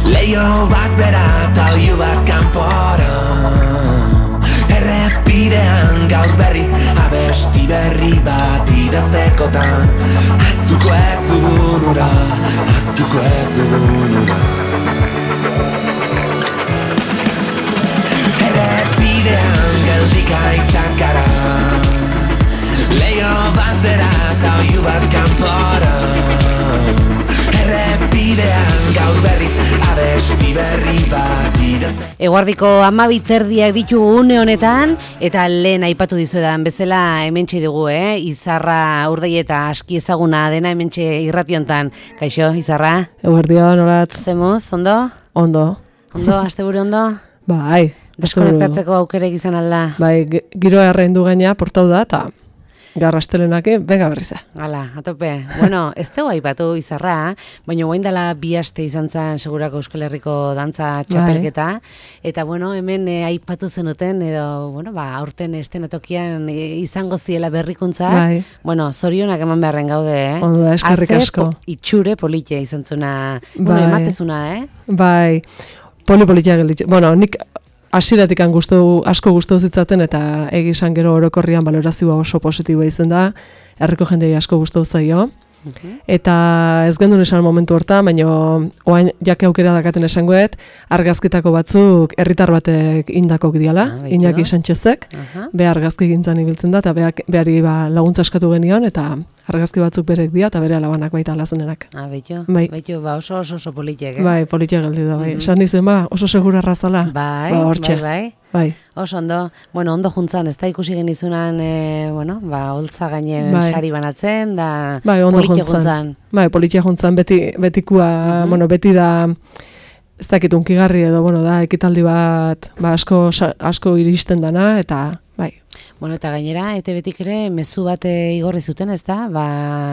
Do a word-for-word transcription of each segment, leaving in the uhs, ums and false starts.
Leio bat bera eta oiu bat kanpora, errepidean gaur berriz abesti berri bat idaztekotan. Ahaztuko ez dugun ura, ahaztuko ez dugun ura. Errepidean geldikaitzak gara, leio bat bera eta oiu bat kanpora, errepidean gaur berriz abesti berri bat idazte. Eguardiko hamabi terdiak ditugu une honetan, eta lehen aipatu dizuedan bezala hementxe dugu, eh? Izarra Urdei eta aski ezaguna dena hementxe irrationtan. Kaixo, Izarra? Eguardion, olatz. Zemuz, ondo? Ondo. Ondo, asteburu ondo? Bai. Deskonektatzeko aukerek izan alda? Bai, giro errendu gaina portau da, eta garrastelenak bega berriza. Hala, atope. Bueno, ez dugu aipatu Izarra, baina guain dela bi aste izan zen segurako Euskal Herriko dantza txapelketa, eta bueno, hemen eh, aipatu zenuten, edo, bueno, ba, aurten estenatokian eh, izango ziela berrikuntza, Bai. Bueno, zorionak eman beharren gaude, eh? Ondo da, eskerrik asko. Po, itxure politia izan zuna, Bai. bueno, ematezuna, eh? Bai, poli-politia gelditxe. Bueno, nik hasieratik gustu asko gustu zitzaten, eta egi esan gero orokorrian balorazioa oso positiboa izan da, herriko jendei asko gustu zaio. Uh-huh. Eta ez gendun esan momentu horta, baina oain jake aukera dakaten esangoet, argazkitako batzuk herritar batek indakok diala, ah, Iñaki Sanchezek, uh-huh. Be argazki gintzan ibiltzen da, eta beak, behari ba, laguntza eskatu genion, eta argazki batzuk berek dia, eta bere alabanak baita alazenenak. Ah, betxo, bai. Betxo, ba, oso oso oso politiek, eh? Bai, politiek geldi da, bai. Mm-hmm. Esan izan ba, oso segura razala. Bai, ba, bai, bai. Bai. Oso ondo, bueno, ondo juntzan, ez da ikusi genizunan, e, bueno, ba, holtza gaine bai. Sari banatzen, da bai, politia juntzan. Bai, politia juntzan, beti, betikua, mm-hmm. bueno, beti da, ez dakit unkigarri edo, bueno, da, ekitaldi bat, ba, asko, asko iristen dana, eta, bai. Bueno, eta gainera, ete betik ere, mezu bat e, igorri zuten, ez da, ba,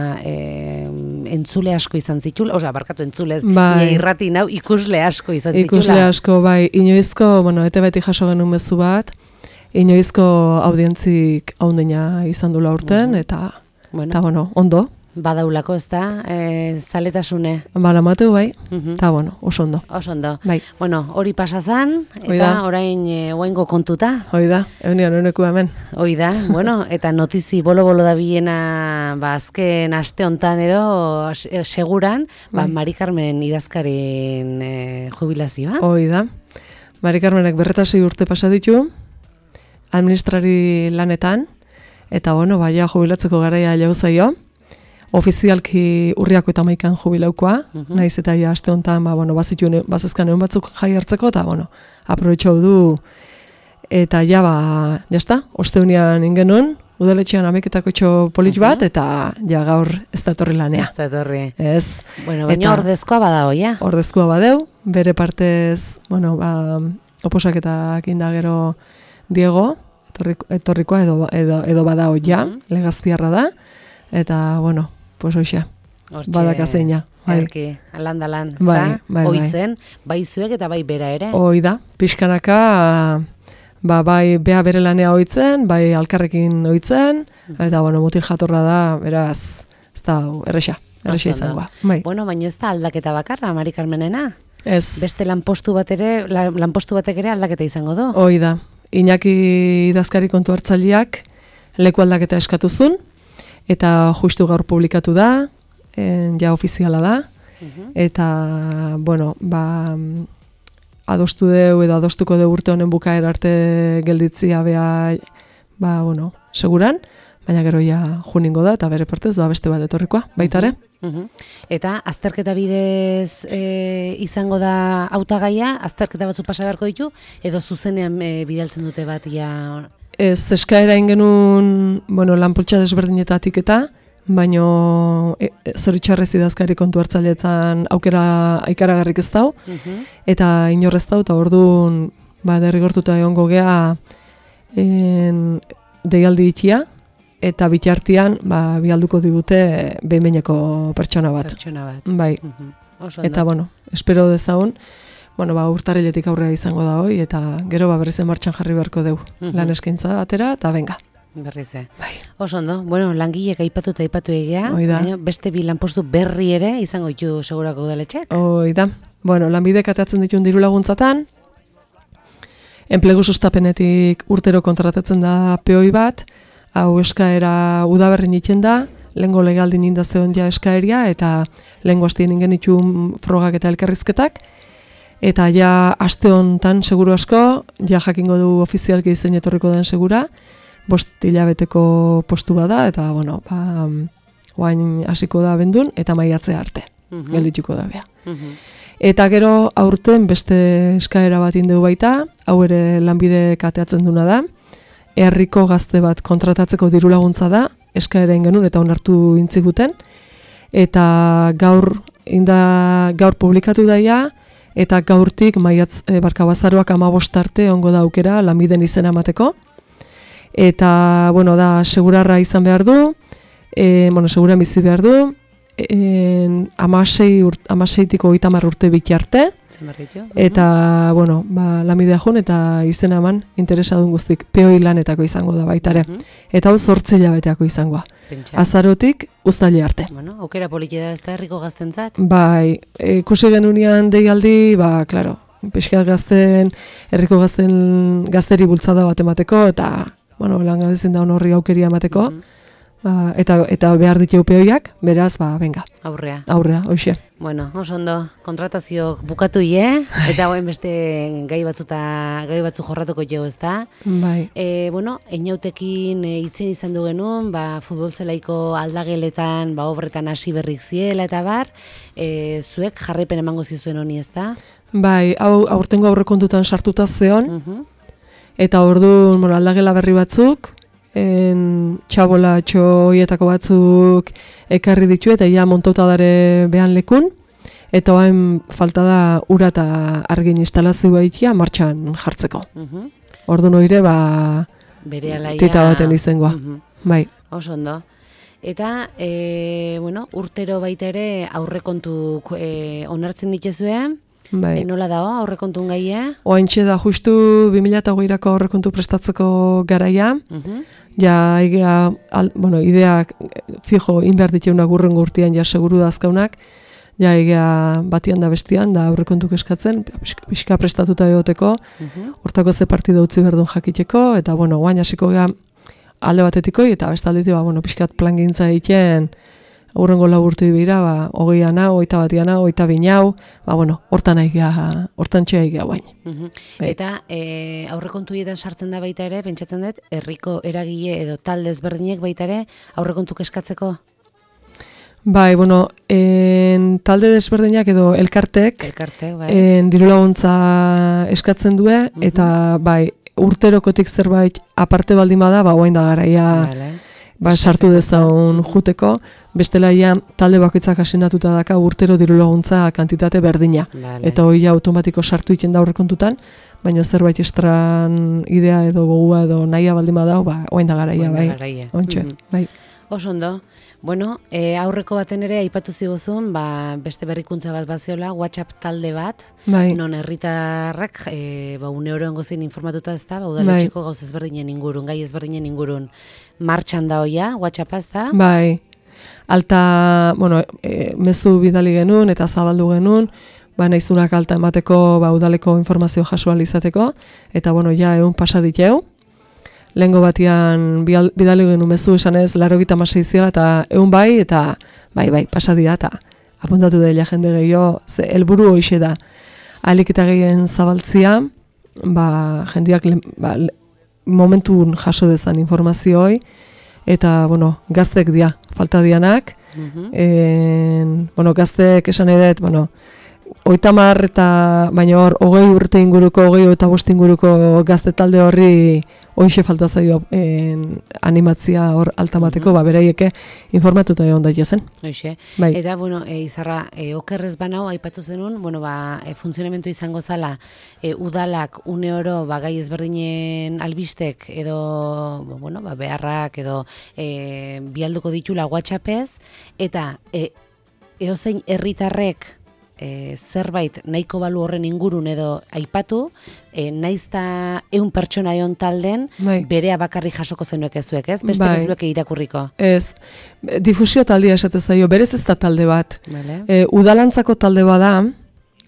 e, entzule asko izan zitula, oza, barkatu entzulez, bai. Irrati nau, ikusle asko izan zitula. Ikusle asko, bai, inoizko, bueno, ete betik jaso genuen mezu bat, inoizko audientzik haundina izan dula urten, uh-huh. eta, bueno. eta, bueno, ondo. Badaulako, ez da, e, zaletasune. Bala mateu, bai, uh-huh. eta, bueno, oso ondo. Oso ondo. Bai. Bueno, hori pasazan, eta Oida. orain e, oaingo kontuta. Hoi da, eunian honeku hemen. Hoi da, bueno, eta notizi bolo-bolo da biena, ba, azken aste hontan edo, seguran, ba, bai. Mari Carmen idazkarin e, jubilazioa. Hoi da. Mari Carmenek berretasei urte pasa ditu, administrari lanetan, eta, bueno, baia jubilatzeko garaia jau zaio. Ofizialki urriako eta maikan jubilaukoa, uh-huh. naiz eta ja aste honetan, ba, bueno, bazituen, bazezkan egon batzuk jai hartzeko, eta, bueno, aprobetxau du, eta ja, ba, jazta, osteunian ingenuen, udaletxean ameketako etxo polit bat, uh-huh. eta ja gaur ez da etorri lanea. Ez da etorri. Ez. Bueno, baina ordezkoa badao, ja? Ordezkoa badeu, bere partez, bueno, ba, oposaketak indagero Diego, etorriko, etorrikoa edo, edo, edo badao ja, uh-huh. legazpiarra da, eta, bueno, pues hoxe, badakazeina. Bai. Erki, alandalan, ez bai, da? Bai, oitzen, bai zuek eta bai bera ere. Hoi da, pixkanaka, ba, bai bea bere lanea oitzen, bai alkarrekin oitzen, eta, bueno, mutil jatorra da, beraz, ez da, erresa, erresa izangoa. Bai. Bueno, baina ez da aldaketa bakarra, Mari Carmenena? Ez. Beste lanpostu bat ere, lanpostu batek ere aldaketa izango du? Hoi da, Iñaki idazkari kontu hartzaileak leku aldaketa eskatuzun, eta justu gaur publikatu da, en, ja ofiziala da, uh-huh. eta, bueno, ba, adostu deu edo adostuko deu urte honen bukaera arte gelditzia bea, ba, bueno, seguran, baina gero ja juningo da, eta bere partez da beste bat etorrikoa, baitare. Uh-huh. Eta azterketa bidez e, izango da hautagaia, azterketa batzu pasa beharko ditu, edo zuzenean e, bidaltzen dute bat, ja... Ez, eskaera ingenun, bueno, lanpoltsa desberdinetatik eta, baino e, e, zoritxarrez idazkari kontu hartzaileetan aukera ikaragarrik ez dau, uh-huh. eta inorrez dau, eta orduan, ba, derrigortuta egongo gea en, deialdi itxia, eta bitartean, ba, bialduko digute behin-behineko pertsona bat. Pertsona bat. Bai. Uh-huh. Eta, bueno, espero dezagun, bueno, ba, urtarriletik aurrera izango da hoi, eta gero ba, berriz martxan jarri beharko deu. Uh-huh. Lan eskaintza atera, eta benga. Berrize. Bai. Oso ondo, bueno, langilek aipatu eta aipatu egea, baina beste bi lanpostu berri ere izango ditu segurako udaletxek? Hoi da, Bueno, lanbidek ateatzen dituen diru laguntzatan, enplegu sustapenetik urtero kontratatzen da peoi bat, hau eskaera udaberrin iten da, lehengo legaldin indazeon ja eskaeria, eta lehengo hastien ingen itun frogak eta elkarrizketak, eta ja aste hontan seguru asko, ja jakingo du ofizialki izen etorriko den segura, bost hilabeteko postu bada, eta bueno, ba, oain hasiko da bendun, eta maiatzea arte, uh-huh. geldituko da bea. Uh-huh. Eta gero aurten beste eskaera bat indeu baita, hau ere lanbide kateatzen duna da, herriko gazte bat kontratatzeko diru laguntza da, eskaera ingenun eta onartu intziguten, eta gaur, inda, gaur publikatu daia, eta gaurtik maiatz e, barkabazaroak amabost arte ongo da aukera lanbiden izena emateko, eta bueno, da segurarra izan behar du, e, bueno, seguran bizi behar du, en amasei urt, amaseitiko hogeita hamar urte bitarte, eta bueno, ba, lanbidea joan eta izena eman interesadun guztik peoi lanetako izango da baitare. Uh-huh. Eta hau zortzi hilabeteako izangoa. Pentsa. Azarotik uztaile arte. Bueno, aukera poliki da ez da herriko gaztentzat? Bai, ikusi genunean deialdi, ba, klaro, pixkat gazten, herriko gazten gazteri bultzada bat emateko, eta, bueno, langabezien da horri aukeria emateko, uh-huh. Ba, eta, eta behar ditu peoiak, beraz, ba, venga. Aurrea. Aurrea, hoxe. Bueno, oso ondo, kontratazio bukatu ie, eta goen beste gai batzuta, gai batzu jorratuko jo, ez da? Bai. E, bueno, einautekin e, itzen izan du genuen, ba, futbolzelaiko aldageletan, ba, obretan hasi berrik ziela eta bar, e, zuek jarraipen emango zizuen honi, ez da? Bai, hau aurtengo aurrekontutan sartuta zeon, uh-huh. eta orduan, bueno, aldagela berri batzuk, en txabola txoietako batzuk ekarri ditu eta ia montauta dare behan lekun, eta hain falta da ura eta argin instalazioa ikia martxan jartzeko. Uh-huh. Orduan oire, ba, tita baten izangoa. Uh-huh. Bai. Oso ondo. Eta, e, bueno, urtero baita ere aurrekontu e, onartzen dituzue, bai. E, nola dago aurrekontun gaia? Oaintxe da justu bi mila hogeirako aurrekontu prestatzeko garaia, uh-huh. Ja, idea, al, bueno, ideak fijo inbehar dituenak urrengo urtean ja seguru da azkaunak, ja, idea batian da bestian, da aurrekontuk eskatzen, pixka prestatuta egoteko, uh-huh. hortako ze partida utzi berdun jakiteko, eta, bueno, guain hasiko gea alde batetiko, eta bestaldetik, ba, bueno, pixkat plangintza egiten, aurrengo lau urte dira, ba, hogeian hau, hogeita batian hau, hogeita bin hau, ba, bueno, hortan aigea, hortan txea aigea guain. Uh-huh. Eta e, aurrekontuietan sartzen da baita ere, pentsatzen dut, herriko eragile edo talde ezberdinek baita ere, aurrekontuk eskatzeko? Bai, bueno, en, talde desberdinak edo elkartek, elkartek bai. En, diru laguntza eskatzen due, uh-huh. eta bai, urterokotik zerbait aparte baldin bada, ba, guain da garaia, vale. Ba, sartu dezaun juteko, bestela ia talde bakoitzak asinatuta daka urtero diru laguntza kantitate berdina. Vale. Eta hori automatiko sartu egiten da aurrekontutan, baina zerbait estran idea edo gogua edo nahia baldin badau, ba, oain da garaia, bai. Ontxe, mm-hmm. bai. Oso ondo. Bueno, e, aurreko baten ere aipatu ziguzun, ba, beste berrikuntza bat baziola, WhatsApp talde bat, bai. Non herritarrak e, ba, une oro ongo zein informatuta ez da, ba, udaletxeko bai. Gauz ezberdinen ingurun, gai ezberdinen ingurun, martxan da hoia, WhatsAppa ez da? Bai, alta, bueno, e, mezu bidali genuen eta zabaldu genuen, ba, nahizunak alta emateko, ba, udaleko informazio jaso izateko, eta, bueno, ja, egun pasa diteu. Lehengo batian bidali genuen mezu esan ez, laro gita masai ziala, eta egun bai, eta bai, bai, pasadia, eta apuntatu dela jende gehiago, ze helburu hoxe da. Alik eta gehien zabaltzia, ba, jendeak ba, momentun jaso dezan informazioi, eta, bueno, gaztek dia, falta dianak, uh-huh. en, bueno, gaztek esan edet, bueno, oita mar eta, baina hor, hogei urte inguruko, hogei eta bost inguruko gazte talde horri hoxe falta zaio en, animatzia hor altamateko, mm-hmm. ba, beraieke informatuta egon daitezen. Hoxe. Bai. Eta, bueno, e, Izarra, e, okerrez banao, aipatu zenun, bueno, ba, e, funtzionamentu izango zala, e, udalak une oro, ba, gai ezberdinen albistek, edo, bueno, ba, beharrak, edo, e, bialduko ditula WhatsAppez, eta, e, eozein herritarrek, E, zerbait nahiko balu horren ingurun edo aipatu, e, naizta eun pertsona egon talden, bai. Berea bakarri jasoko zenuek ezuek, ez? Beste bai. Bezuek irakurriko. Ez, difusio taldea esate zaio, berez ez da talde bat. Vale. E, udalantzako talde bada,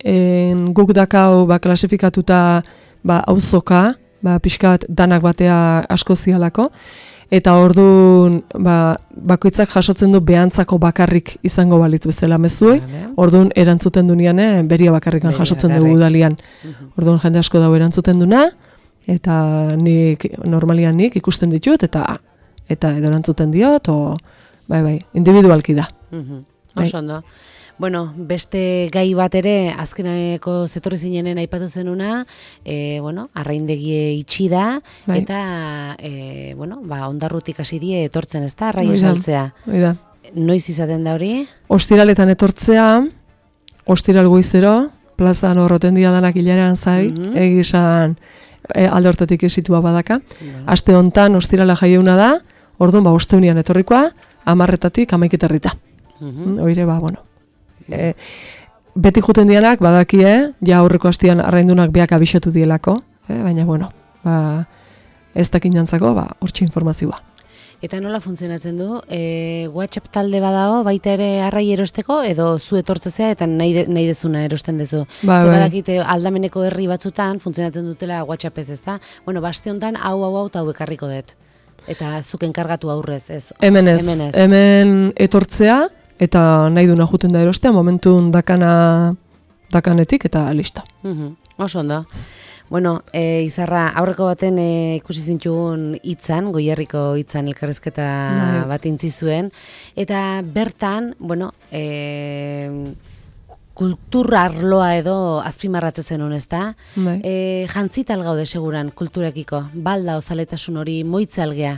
en, guk dakau ba, klasifikatuta ba, auzoka, ba, pixkat danak batea asko zialako, eta orduan ba, bakoitzak jasotzen du behantzako bakarrik izango balitz bezala mezuei, orduan erantzuten dunean, eh, beria bakarrikan jasotzen dugu udalian. Orduan jende asko dago erantzuten duna, eta nik, normalian nik ikusten ditut, eta eta edo erantzuten diot, o, bai, bai, individualki da. Uh-huh. Oso ondo. Bueno, beste gai bat ere, azkeneko zetorri zinenen aipatu zenuna, e, bueno, arraindegie itxi da, bai. Eta, e, bueno, ba, ondarrutik hasi die etortzen, ez da, arraia saltzea. Oida. Noiz izaten da hori? Ostiraletan etortzea, ostiral goizero, plazan horroten dia danak hilarean zai, uh-huh. egizan e, alde hortatik esitua badaka. Uh-huh. Aste hontan ostirala jaieuna da, orduan, ba, osteunian etorrikoa, amarretatik amaiketarrita. Uh-huh. Oire, ba, bueno. E, beti juten dianak, badakie, ja aurreko hastian arraindunak beak abixatu dielako, e, baina, bueno, ba, ez dakin jantzako, ba, hortxe informazioa. Eta nola funtzionatzen du? E, WhatsApp talde badao, baita ere arrai erosteko, edo zu etortzezea eta nahi, de, nahi dezuna erosten dezu. Ba, Ze bai. badakite aldameneko herri batzutan funtzionatzen dutela WhatsApp ez, ez da? Bueno, baste honetan, hau, hau, hau, eta hau ekarriko dut. Eta zuk enkargatu aurrez, ez? Hemen ez, hemen, ez. hemen etortzea, eta nahi duna juten da erostea, momentun dakana, dakanetik, eta listo. Uh-huh. Oso ondo. Bueno, e, Izarra, aurreko baten e, ikusi zintugun hitzan, Goierriko hitzan elkarrizketa Nahi. bat intzi zuen, eta bertan, bueno, e, kultura arloa edo azpimarratzen zenun, ez da? E, jantzital gaude seguran kulturekiko, balda ozaletasun hori moitzelgea?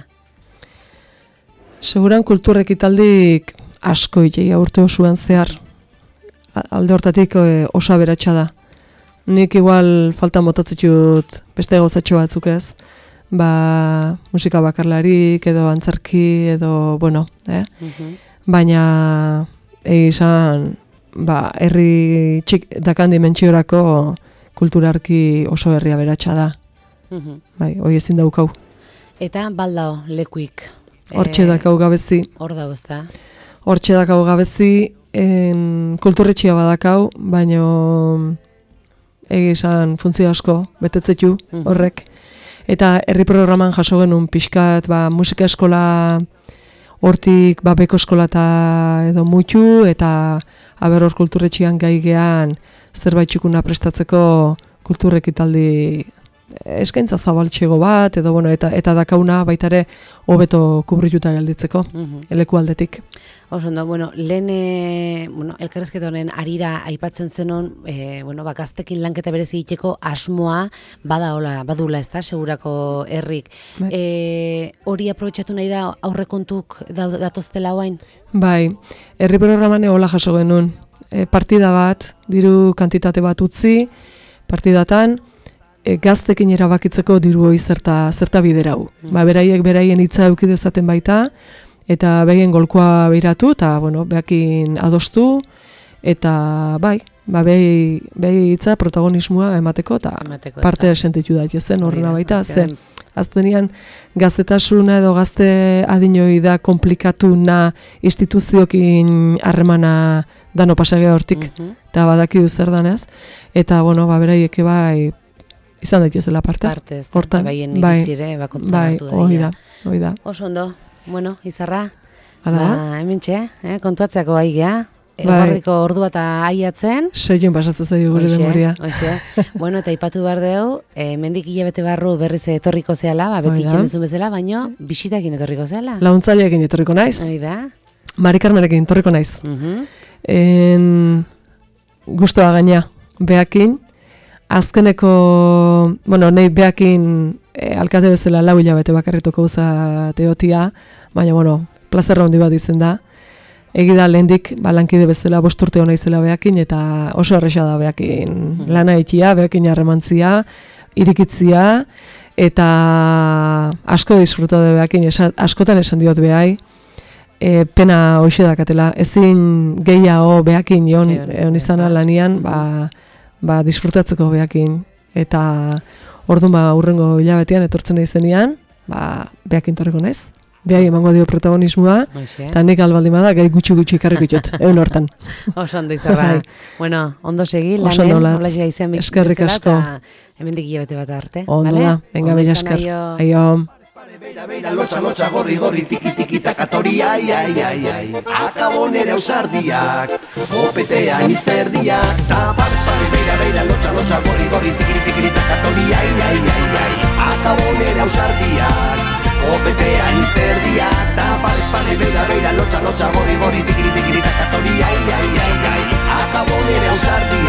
Seguran kulturekitaldik asko itxeia urte osoan zehar, alde hortatik e, osa beratxa da. Nik igual faltan botatzitut beste gauzatxo batzuk ez, ba, musika bakarlarik edo antzerki edo, bueno, eh? Uh-huh. Baina egizan, ba, herri txik dakan dimentsiorako kulturarki oso herria beratxa da. Uh-huh. Bai, hoi ezin daukau. Eta baldao lekuik? Hortxe e, dakau gabezi. Hor dago ez da? Hortxe dakau gabezi, en, kulturretxia badakau, baino egizan funtzio asko betetzetu horrek. Eta herri programan jaso genuen pixkat, ba, musika eskola hortik ba, beko eskola eta edo mutu, eta aber hor kulturretxian gaigean zerbait txukuna prestatzeko kulturrekitaldi eskaintza zabaltxego bat, edo bueno, eta eta dakauna baita ere hobeto kubrituta gelditzeko, uh-huh. eleku aldetik. Oso ondo, bueno, lehen e, bueno, elkarrezketa honen arira aipatzen zenon, e, bueno, ba, gaztekin lanketa berezi egiteko asmoa badaola, badula, ez da, segurako herrik. Bai. E, hori aprobetxatu nahi da aurrekontuk datoztela hoain? Bai, herri programan hola jaso genuen. E, partida bat, diru kantitate bat utzi, partidatan, e, gaztekin erabakitzeko diru hori zerta, zerta biderau. Mm. Ba, beraiek beraien hitza eduki dezaten baita, eta begien golkoa behiratu, eta, bueno, behakin adostu, eta, bai, ba, behi, behi hitza protagonismoa emateko, eta emateko, parte sentitu da, zen horrena baita, zen, aztenian gaztetasuna edo gazte adinoi da komplikatuna instituziokin harremana dano pasagea hortik, eta uh-huh. badakiu zer danez, eta, bueno, ba, beraiek bai, izan daitezela parte. Parte, ez da, baien iritzire, ba, kontuatu da. Bai, hoi da. Oso ondo. Bueno, Izarra, ba, hemen txe, eh, kontuatzeako gai geha, eguardiko ordua eta aiatzen. Seion pasatzen zaio gure memoria. Bueno, eta ipatu behar dugu, eh, mendik hilabete barru berriz etorriko zehala, ba, beti ikendezun bezala, baino bisitakin etorriko zehala. Launtzaileekin etorriko naiz. Hori da. Mari Carmenekin etorriko naiz. Uh-huh. En, gustoa gaina, beakin, azkeneko, bueno, nahi beakin, E, alkate bezala lau hilabete bakarretoko uza teotia, baina, bueno, plazerra hondi bat izen da. Egi da lehendik, ba, lankide bezala bosturte hona izela beakin, eta oso erresa da beakin hmm. lana ikia, beakin harremantzia, irikitzia, eta asko disfruta da beakin, esa, askotan esan diot behai, e, pena hoxe dakatela, ezin gehiago beakin egon egon izana lanian, ba, ba, disfrutatzeko beakin, eta orduan ba urrengo hilabetean etortzen naizenean, ba beakin torreko naiz. behai emango dio protagonismoa, eta nik albaldima da, gai gutxi-gutxi karriko jut, egun hortan. Oso ondo izarra. Bueno, ondo segi, lanen, hola ja izan eskerrik asko. Hemendik hilabete bat arte. Ondo da, venga, bella esker. Aio. Beira, beira, lotxa, lotxa, gorri, gorri, tiki, tiki, takatori, ai, ai, ai, ai. Akabo nere ausardiak, opetean izerdiak. Ta pare, pare, beira, beira, lotxa, lotxa, gorri, gorri, tiki, tiki, takatori, ai, ai, ai, ai. Akabo nere ausardiak, opetean izerdiak. Ta pare, pare, beira, beira, lotxa, lotxa, gorri, gorri, tiki, tiki, takatori, ai, ai, ai, ai. Akabo nere ausardiak.